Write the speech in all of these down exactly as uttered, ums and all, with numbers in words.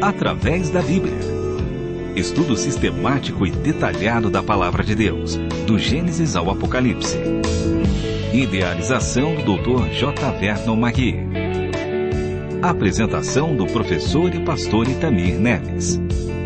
através da Bíblia. Estudo sistemático e detalhado da Palavra de Deus, do Gênesis ao Apocalipse. Idealização do doutor J. Vernon Magui. Apresentação do professor e pastor Itamir Neves.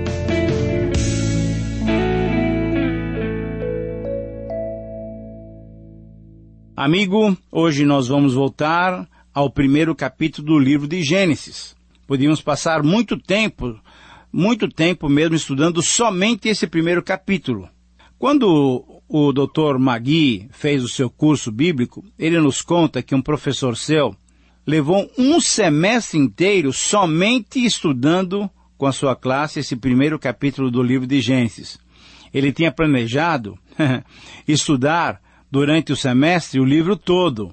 Amigo, hoje nós vamos voltar ao primeiro capítulo do livro de Gênesis. Podíamos passar muito tempo, muito tempo mesmo estudando somente esse primeiro capítulo. Quando o doutor Magui fez o seu curso bíblico, ele nos conta que um professor seu levou um semestre inteiro somente estudando com a sua classe esse primeiro capítulo do livro de Gênesis. Ele tinha planejado estudar durante o semestre o livro todo,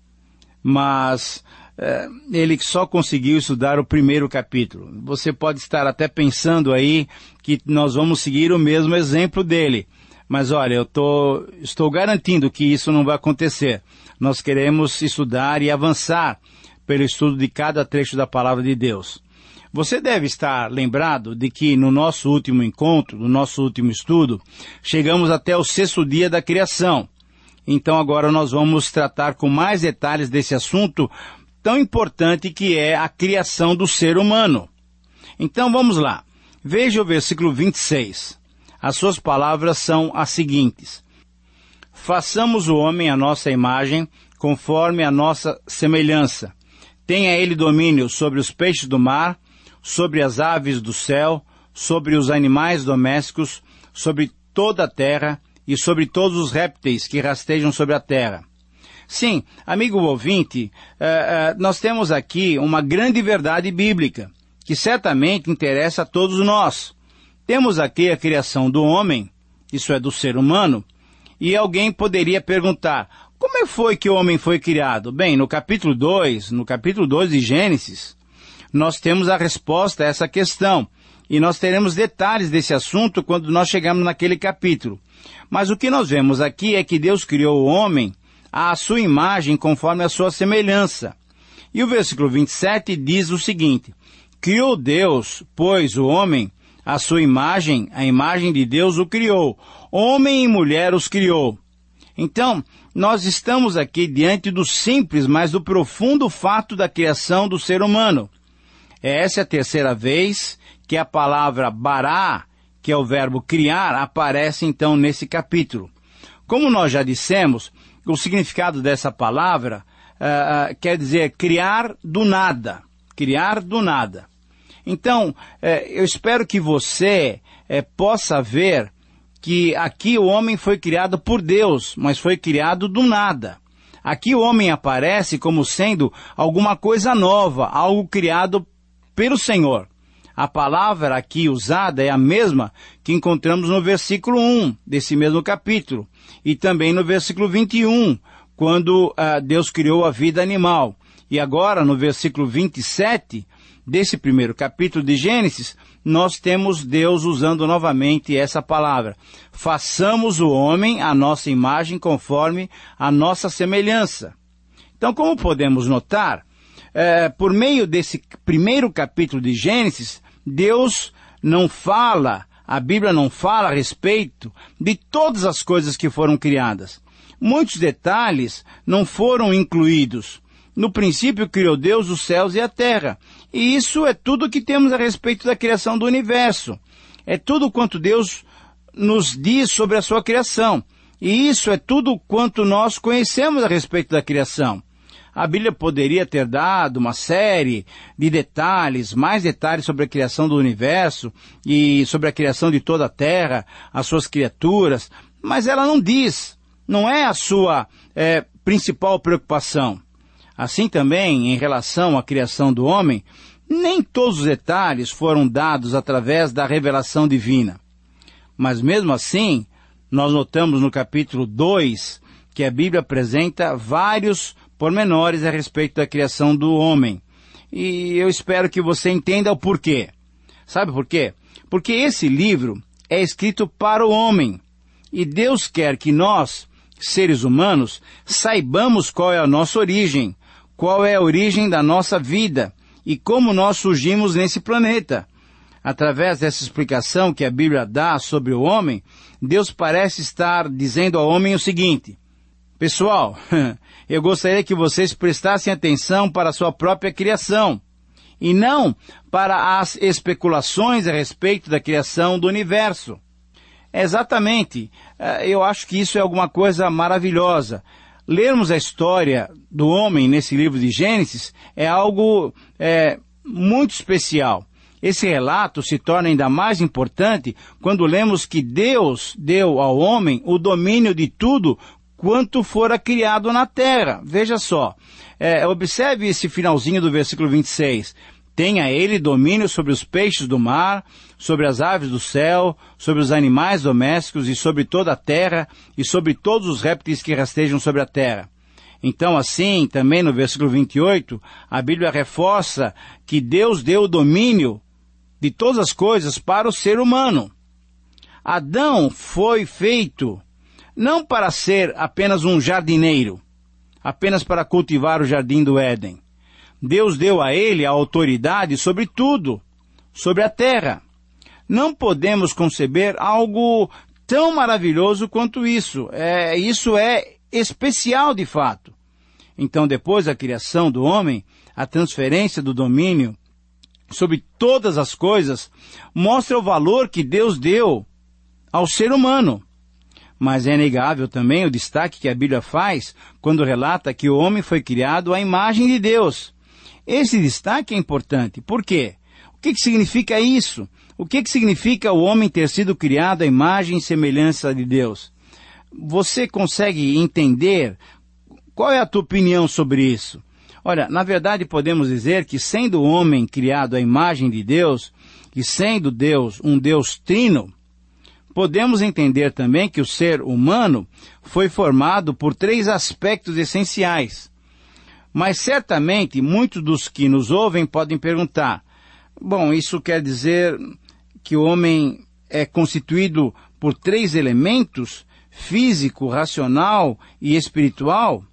mas eh, ele só conseguiu estudar o primeiro capítulo. Você pode estar até pensando aí que nós vamos seguir o mesmo exemplo dele, mas olha, eu tô, estou garantindo que isso não vai acontecer. Nós queremos estudar e avançar pelo estudo de cada trecho da Palavra de Deus. Você deve estar lembrado de que no nosso último encontro, no nosso último estudo, chegamos até o sexto dia da criação. Então agora nós vamos tratar com mais detalhes desse assunto tão importante que é a criação do ser humano. Então vamos lá. Veja o versículo vinte e seis. As suas palavras são as seguintes: façamos o homem à nossa imagem, conforme a nossa semelhança. Tenha ele domínio sobre os peixes do mar, sobre as aves do céu, sobre os animais domésticos, sobre toda a terra, e sobre todos os répteis que rastejam sobre a terra. Sim, amigo ouvinte, uh, uh, nós temos aqui uma grande verdade bíblica, que certamente interessa a todos nós. Temos aqui a criação do homem, isso é, do ser humano, e alguém poderia perguntar, como foi que o homem foi criado? Bem, no capítulo dois, no capítulo dois de Gênesis, nós temos a resposta a essa questão, e nós teremos detalhes desse assunto quando nós chegarmos naquele capítulo. Mas o que nós vemos aqui é que Deus criou o homem à sua imagem conforme a sua semelhança. E o versículo vinte e sete diz o seguinte: criou Deus, pois, o homem, à sua imagem, a imagem de Deus o criou. Homem e mulher os criou. Então, nós estamos aqui diante do simples, mas do profundo fato da criação do ser humano. Essa é a terceira vez que a palavra bará, que é o verbo criar, aparece então nesse capítulo. Como nós já dissemos, o significado dessa palavra uh, uh, quer dizer criar do nada. Criar do nada. Então, uh, eu espero que você uh, possa ver que aqui o homem foi criado por Deus, mas foi criado do nada. Aqui o homem aparece como sendo alguma coisa nova, algo criado pelo Senhor. A palavra aqui usada é a mesma que encontramos no versículo um desse mesmo capítulo e também no versículo vinte e um, quando uh, Deus criou a vida animal. E agora, no versículo vinte e sete desse primeiro capítulo de Gênesis, nós temos Deus usando novamente essa palavra. Façamos o homem à nossa imagem conforme a nossa semelhança. Então, como podemos notar, uh, por meio desse primeiro capítulo de Gênesis, Deus não fala, a Bíblia não fala a respeito de todas as coisas que foram criadas. Muitos detalhes não foram incluídos. No princípio criou Deus os céus e a terra. E isso é tudo que temos a respeito da criação do universo. É tudo quanto Deus nos diz sobre a sua criação. E isso é tudo quanto nós conhecemos a respeito da criação. A Bíblia poderia ter dado uma série de detalhes, mais detalhes sobre a criação do universo e sobre a criação de toda a terra, as suas criaturas, mas ela não diz, não é a sua é, principal preocupação. Assim também, em relação à criação do homem, nem todos os detalhes foram dados através da revelação divina. Mas mesmo assim, nós notamos no capítulo dois que a Bíblia apresenta vários pormenores a respeito da criação do homem. E eu espero que você entenda o porquê. Sabe por quê? Porque esse livro é escrito para o homem. E Deus quer que nós, seres humanos, saibamos qual é a nossa origem, qual é a origem da nossa vida e como nós surgimos nesse planeta. Através dessa explicação que a Bíblia dá sobre o homem, Deus parece estar dizendo ao homem o seguinte: pessoal, eu gostaria que vocês prestassem atenção para a sua própria criação, e não para as especulações a respeito da criação do universo. Exatamente, eu acho que isso é alguma coisa maravilhosa. Lermos a história do homem nesse livro de Gênesis é algo é, muito especial. Esse relato se torna ainda mais importante quando lemos que Deus deu ao homem o domínio de tudo quanto fora criado na terra. Veja só, é, observe esse finalzinho do versículo vinte e seis. Tenha ele domínio sobre os peixes do mar, sobre as aves do céu, sobre os animais domésticos e sobre toda a terra e sobre todos os répteis que rastejam sobre a terra. Então, assim, também no versículo vinte e oito, a Bíblia reforça que Deus deu o domínio de todas as coisas para o ser humano. Adão foi feito não para ser apenas um jardineiro, apenas para cultivar o jardim do Éden. Deus deu a ele a autoridade sobre tudo, sobre a terra. Não podemos conceber algo tão maravilhoso quanto isso. É, isso é especial de fato. Então, depois da criação do homem, a transferência do domínio sobre todas as coisas mostra o valor que Deus deu ao ser humano. Mas é inegável também o destaque que a Bíblia faz quando relata que o homem foi criado à imagem de Deus. Esse destaque é importante. Por quê? O que, que significa isso? O que, que significa o homem ter sido criado à imagem e semelhança de Deus? Você consegue entender? Qual é a tua opinião sobre isso? Olha, na verdade podemos dizer que sendo o homem criado à imagem de Deus, e sendo Deus um Deus trino, podemos entender também que o ser humano foi formado por três aspectos essenciais. Mas certamente muitos dos que nos ouvem podem perguntar, bom, isso quer dizer que o homem é constituído por três elementos, físico, racional e espiritual?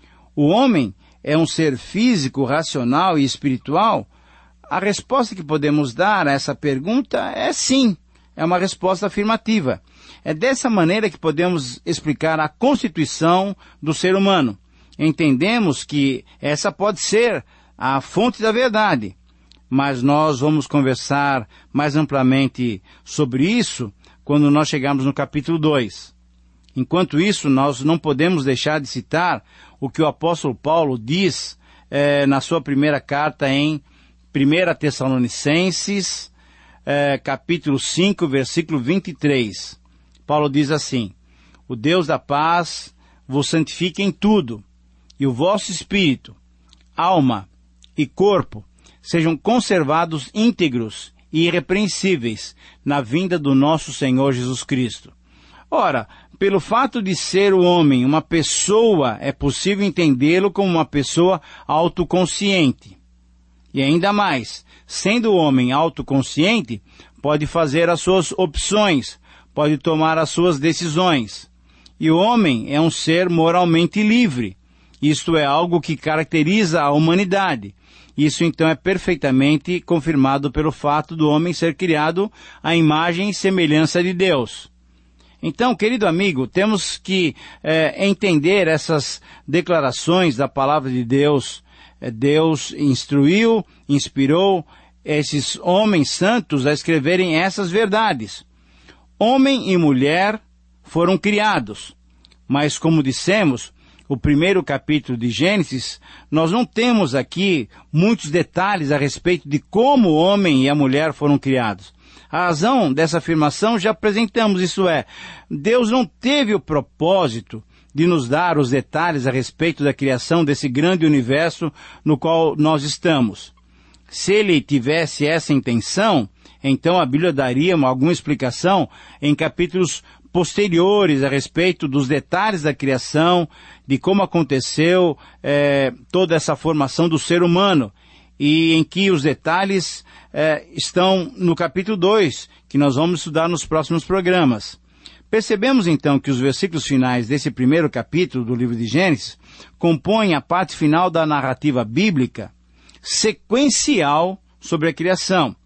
O homem é um ser físico, racional e espiritual? A resposta que podemos dar a essa pergunta é sim, é uma resposta afirmativa. É dessa maneira que podemos explicar a constituição do ser humano. Entendemos que essa pode ser a fonte da verdade, mas nós vamos conversar mais amplamente sobre isso quando nós chegarmos no capítulo dois. Enquanto isso, nós não podemos deixar de citar o que o apóstolo Paulo diz eh, na sua primeira carta em primeira Tessalonicenses, eh, capítulo cinco, versículo vinte e três. Paulo diz assim: o Deus da paz vos santifique em tudo, e o vosso espírito, alma e corpo sejam conservados íntegros e irrepreensíveis na vinda do nosso Senhor Jesus Cristo. Ora, pelo fato de ser o homem uma pessoa, é possível entendê-lo como uma pessoa autoconsciente. E ainda mais, sendo o homem autoconsciente, pode fazer as suas opções, pode tomar as suas decisões. E o homem é um ser moralmente livre. Isto é algo que caracteriza a humanidade. Isso então é perfeitamente confirmado pelo fato do homem ser criado à imagem e semelhança de Deus. Então, querido amigo, temos que é, entender essas declarações da palavra de Deus. Deus instruiu, inspirou esses homens santos a escreverem essas verdades. Homem e mulher foram criados, mas como dissemos, o primeiro capítulo de Gênesis, nós não temos aqui muitos detalhes a respeito de como o homem e a mulher foram criados. A razão dessa afirmação já apresentamos, isso é, Deus não teve o propósito de nos dar os detalhes a respeito da criação desse grande universo no qual nós estamos. Se ele tivesse essa intenção, então a Bíblia daria alguma explicação em capítulos posteriores a respeito dos detalhes da criação, de como aconteceu eh, toda essa formação do ser humano, e em que os detalhes eh, estão no capítulo dois, que nós vamos estudar nos próximos programas. Percebemos então que os versículos finais desse primeiro capítulo do livro de Gênesis compõem a parte final da narrativa bíblica sequencial sobre a criação.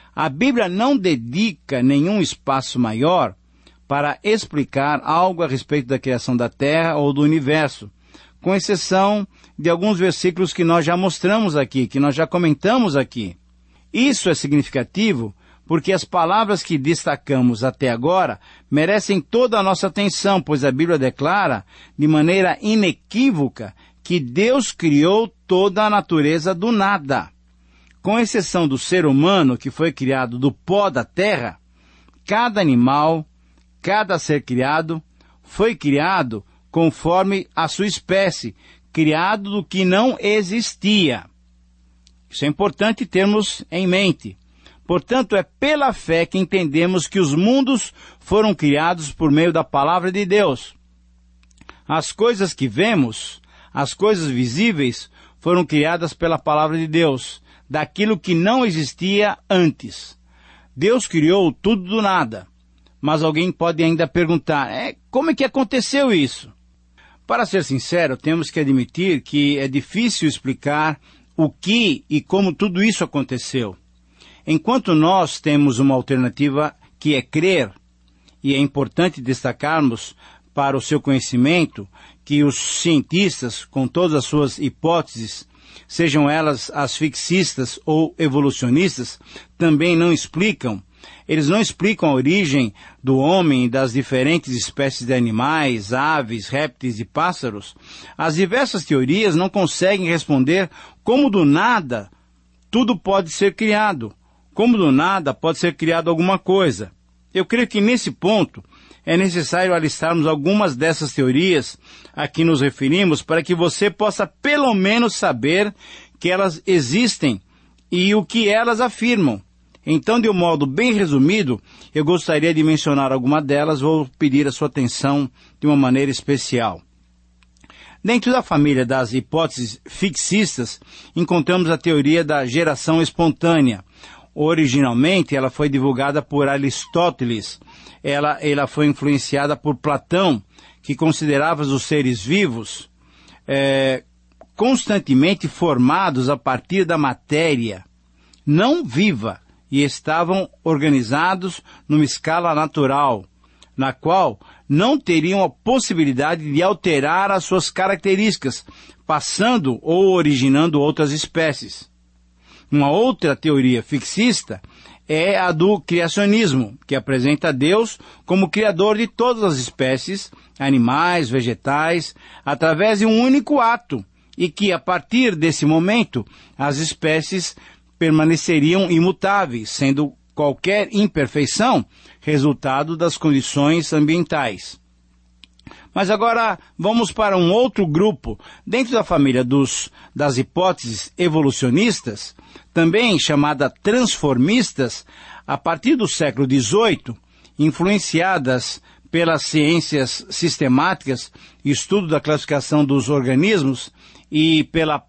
A Bíblia não dedica nenhum espaço maior para explicar algo a respeito da criação da Terra ou do universo, com exceção de alguns versículos que nós já mostramos aqui, que nós já comentamos aqui. Isso é significativo porque as palavras que destacamos até agora merecem toda a nossa atenção, pois a Bíblia declara de maneira inequívoca que Deus criou toda a natureza do nada. Com exceção do ser humano, que foi criado do pó da terra, cada animal, cada ser criado, foi criado conforme a sua espécie, criado do que não existia. Isso é importante termos em mente. Portanto, é pela fé que entendemos que os mundos foram criados por meio da palavra de Deus. As coisas que vemos, as coisas visíveis, foram criadas pela palavra de Deus, daquilo que não existia antes. Deus criou tudo do nada. Mas alguém pode ainda perguntar, é, como é que aconteceu isso? Para ser sincero, temos que admitir que é difícil explicar o que e como tudo isso aconteceu. Enquanto nós temos uma alternativa que é crer, e é importante destacarmos para o seu conhecimento que os cientistas, com todas as suas hipóteses, sejam elas as fixistas ou evolucionistas, também não explicam. Eles não explicam a origem do homem e das diferentes espécies de animais, aves, répteis e pássaros. As diversas teorias não conseguem responder como do nada tudo pode ser criado. Como do nada pode ser criado alguma coisa. Eu creio que nesse ponto é necessário alistarmos algumas dessas teorias a que nos referimos para que você possa pelo menos saber que elas existem e o que elas afirmam. Então, de um modo bem resumido, eu gostaria de mencionar alguma delas, vou pedir a sua atenção de uma maneira especial. Dentro da família das hipóteses fixistas, encontramos a teoria da geração espontânea. Originalmente, ela foi divulgada por Aristóteles. Ela, ela foi influenciada por Platão, que considerava os seres vivos é, constantemente formados a partir da matéria não viva e estavam organizados numa escala natural, na qual não teriam a possibilidade de alterar as suas características, passando ou originando outras espécies. Uma outra teoria fixista é a do criacionismo, que apresenta Deus como criador de todas as espécies, animais, vegetais, através de um único ato, e que, a partir desse momento, as espécies permaneceriam imutáveis, sendo qualquer imperfeição resultado das condições ambientais. Mas agora vamos para um outro grupo, dentro da família dos, das hipóteses evolucionistas, também chamada transformistas, a partir do século dezoito, influenciadas pelas ciências sistemáticas, estudo da classificação dos organismos e pela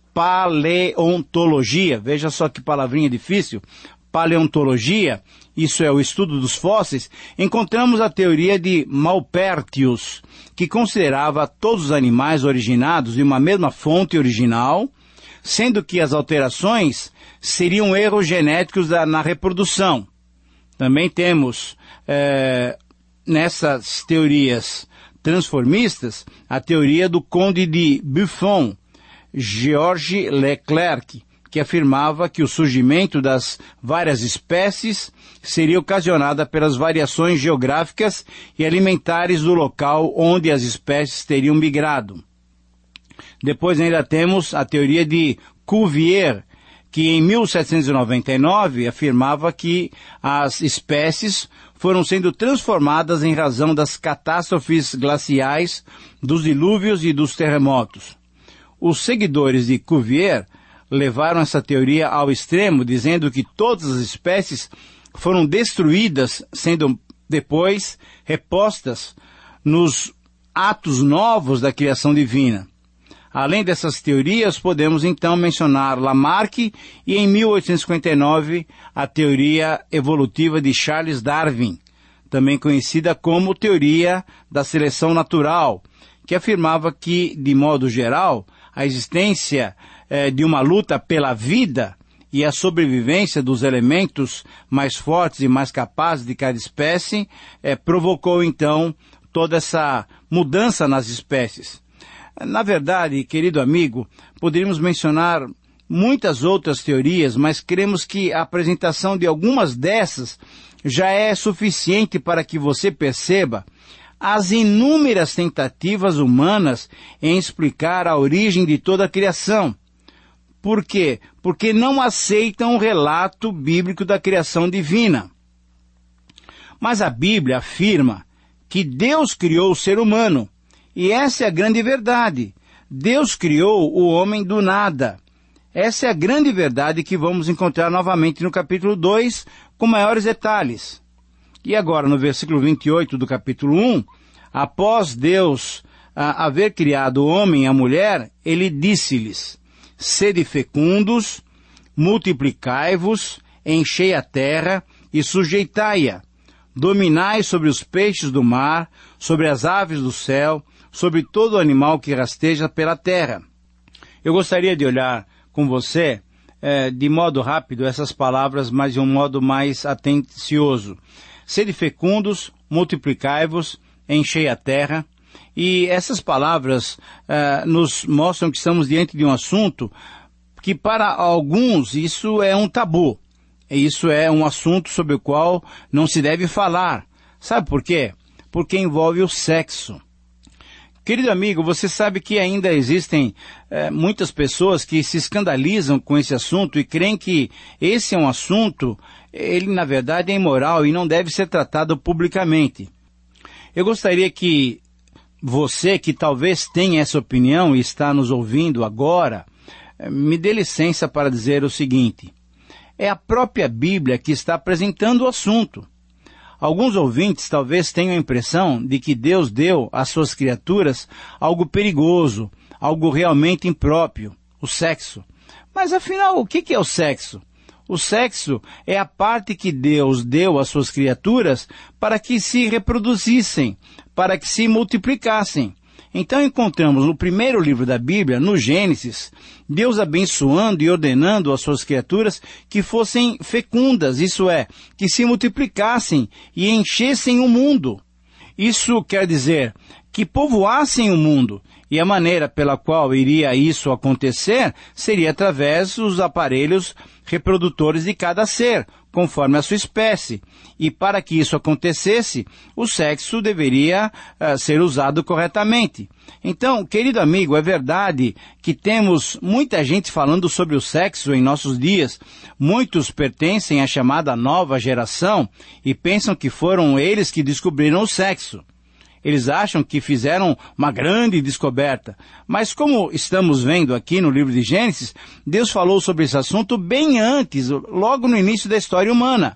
paleontologia. Veja só que palavrinha difícil. Paleontologia, isso é o estudo dos fósseis. Encontramos a teoria de Maupertius, que considerava todos os animais originados de uma mesma fonte original, sendo que as alterações seriam erros genéticos da, na reprodução. Também temos, é, nessas teorias transformistas, a teoria do Conde de Buffon, Georges Leclerc, que afirmava que o surgimento das várias espécies seria ocasionada pelas variações geográficas e alimentares do local onde as espécies teriam migrado. Depois ainda temos a teoria de Cuvier, que em mil setecentos e noventa e nove afirmava que as espécies foram sendo transformadas em razão das catástrofes glaciais, dos dilúvios e dos terremotos. Os seguidores de Cuvier levaram essa teoria ao extremo, dizendo que todas as espécies foram destruídas, sendo depois repostas nos atos novos da criação divina. Além dessas teorias, podemos então mencionar Lamarck e, em mil oitocentos e cinquenta e nove, a teoria evolutiva de Charles Darwin, também conhecida como teoria da seleção natural, que afirmava que, de modo geral, a existência eh, de uma luta pela vida e a sobrevivência dos elementos mais fortes e mais capazes de cada espécie eh, provocou então toda essa mudança nas espécies. Na verdade, querido amigo, poderíamos mencionar muitas outras teorias, mas cremos que a apresentação de algumas dessas já é suficiente para que você perceba as inúmeras tentativas humanas em explicar a origem de toda a criação. Por quê? Porque não aceitam o relato bíblico da criação divina. Mas a Bíblia afirma que Deus criou o ser humano, e essa é a grande verdade. Deus criou o homem do nada. Essa é a grande verdade que vamos encontrar novamente no capítulo dois, com maiores detalhes. E agora, no versículo vinte e oito do capítulo um, após Deus ah, haver criado o homem e a mulher, ele disse-lhes: sede fecundos, multiplicai-vos, enchei a terra e sujeitai-a. Dominai sobre os peixes do mar, sobre as aves do céu, sobre todo animal que rasteja pela terra. Eu gostaria de olhar com você, eh, de modo rápido, essas palavras, mas de um modo mais atencioso. Sede fecundos, multiplicai-vos, enchei a terra. E essas palavras eh, nos mostram que estamos diante de um assunto que para alguns isso é um tabu. Isso é um assunto sobre o qual não se deve falar. Sabe por quê? Porque envolve o sexo. Querido amigo, você sabe que ainda existem eh, muitas pessoas que se escandalizam com esse assunto e creem que esse é um assunto, ele na verdade é imoral e não deve ser tratado publicamente. Eu gostaria que você, que talvez tenha essa opinião e está nos ouvindo agora, eh, me dê licença para dizer o seguinte: é a própria Bíblia que está apresentando o assunto. Alguns ouvintes talvez tenham a impressão de que Deus deu às suas criaturas algo perigoso, algo realmente impróprio, o sexo. Mas afinal, o que é o sexo? O sexo é a parte que Deus deu às suas criaturas para que se reproduzissem, para que se multiplicassem. Então encontramos no primeiro livro da Bíblia, no Gênesis, Deus abençoando e ordenando às suas criaturas que fossem fecundas, isso é, que se multiplicassem e enchessem o mundo. Isso quer dizer que povoassem o mundo, e a maneira pela qual iria isso acontecer seria através dos aparelhos reprodutores de cada ser, conforme a sua espécie. E para que isso acontecesse, o sexo deveria uh, ser usado corretamente. Então, querido amigo, é verdade que temos muita gente falando sobre o sexo em nossos dias. Muitos pertencem à chamada nova geração e pensam que foram eles que descobriram o sexo. Eles acham que fizeram uma grande descoberta. Mas como estamos vendo aqui no livro de Gênesis, Deus falou sobre esse assunto bem antes, logo no início da história humana.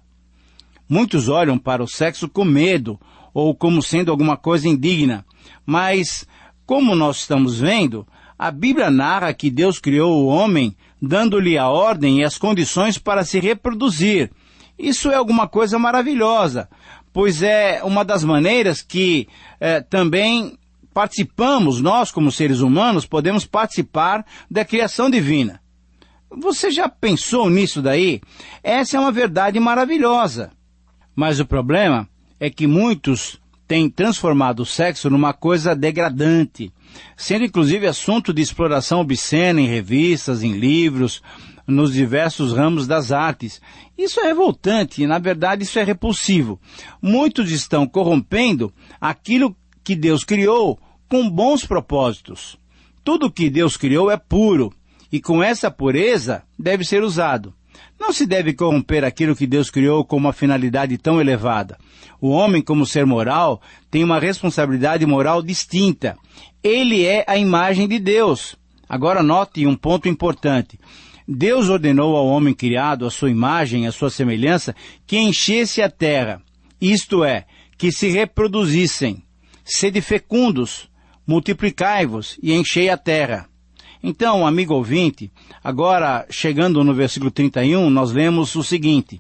Muitos olham para o sexo com medo, ou como sendo alguma coisa indigna. Mas, como nós estamos vendo, a Bíblia narra que Deus criou o homem, dando-lhe a ordem e as condições para se reproduzir. Isso é alguma coisa maravilhosa, pois é uma das maneiras que eh, também participamos, nós como seres humanos, podemos participar da criação divina. Você já pensou nisso daí? Essa é uma verdade maravilhosa. Mas o problema é que muitos têm transformado o sexo numa coisa degradante, sendo inclusive assunto de exploração obscena em revistas, em livros, nos diversos ramos das artes. Isso é revoltante e, na verdade, isso é repulsivo. Muitos estão corrompendo aquilo que Deus criou com bons propósitos. Tudo que Deus criou é puro, e com essa pureza deve ser usado. Não se deve corromper aquilo que Deus criou com uma finalidade tão elevada. O homem, como ser moral, tem uma responsabilidade moral distinta. Ele é a imagem de Deus. Agora note um ponto importante. Deus ordenou ao homem criado à sua imagem, à sua semelhança, que enchesse a terra, isto é, que se reproduzissem. Sede fecundos, multiplicai-vos e enchei a terra. Então, amigo ouvinte, agora chegando no versículo trinta e um, nós lemos o seguinte: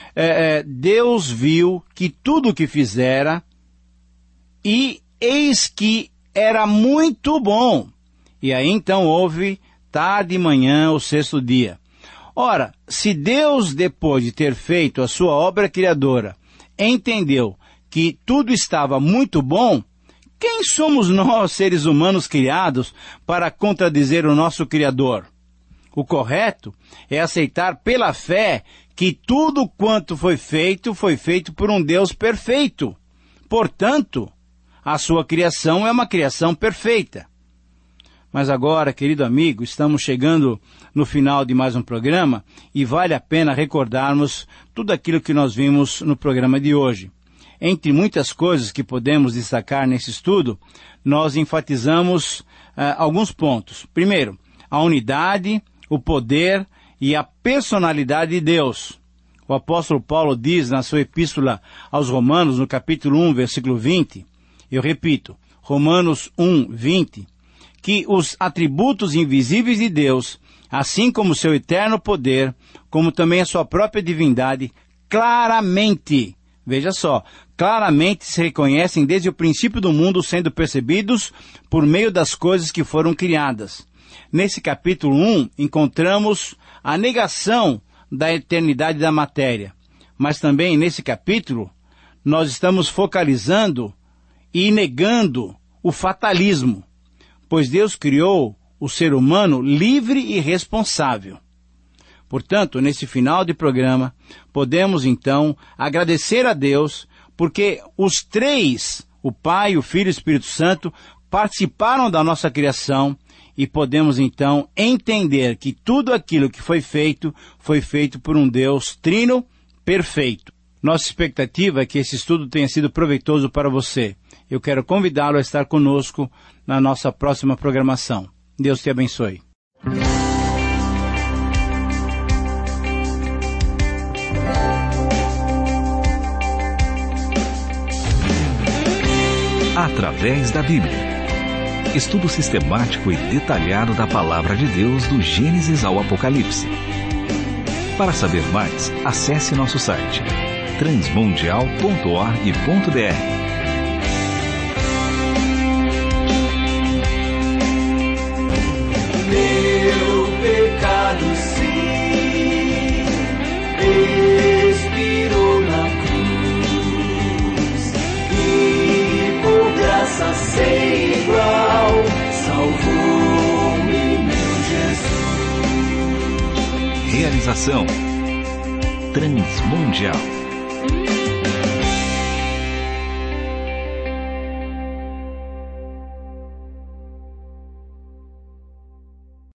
é, é, Deus viu que tudo o que fizera, e eis que era muito bom. E aí então houve tarde e manhã o sexto dia. Ora, se Deus, depois de ter feito a sua obra criadora, entendeu que tudo estava muito bom, quem somos nós, seres humanos criados, para contradizer o nosso Criador? O correto é aceitar pela fé que tudo quanto foi feito, foi feito por um Deus perfeito. Portanto, a sua criação é uma criação perfeita. Mas agora, querido amigo, estamos chegando no final de mais um programa e vale a pena recordarmos tudo aquilo que nós vimos no programa de hoje. Entre muitas coisas que podemos destacar nesse estudo, nós enfatizamos uh, alguns pontos. Primeiro, a unidade, o poder e a personalidade de Deus. O apóstolo Paulo diz na sua epístola aos Romanos, no capítulo um, versículo vinte, eu repito, Romanos um, vinte, que os atributos invisíveis de Deus, assim como seu eterno poder, como também a sua própria divindade, claramente, veja só, claramente se reconhecem desde o princípio do mundo, sendo percebidos por meio das coisas que foram criadas. Nesse capítulo um, encontramos a negação da eternidade da matéria. Mas também nesse capítulo, nós estamos focalizando e negando o fatalismo, pois Deus criou o ser humano livre e responsável. Portanto, nesse final de programa, podemos então agradecer a Deus, porque os três, o Pai, o Filho e o Espírito Santo, participaram da nossa criação e podemos então entender que tudo aquilo que foi feito, foi feito por um Deus trino perfeito. Nossa expectativa é que esse estudo tenha sido proveitoso para você. Eu quero convidá-lo a estar conosco na nossa próxima programação. Deus te abençoe. Através da Bíblia. Estudo sistemático e detalhado da Palavra de Deus do Gênesis ao Apocalipse. Para saber mais, acesse nosso site transmundial ponto org ponto b r. Meu pecado sim expirou na cruz e por graça sem igual salvou-me meu Jesus. Realização Transmundial.